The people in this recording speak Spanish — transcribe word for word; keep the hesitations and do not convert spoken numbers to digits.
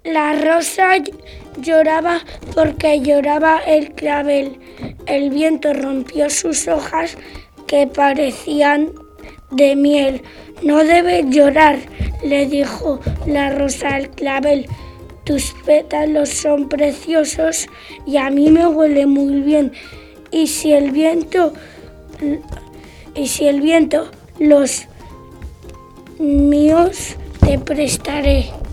La rosa lloraba porque lloraba el clavel. El viento rompió sus hojas que parecían de miel. No debes llorar, le dijo la rosa al clavel. Tus pétalos son preciosos y a mí me huele muy bien. Y si el viento, y si el viento, los míos te prestaré.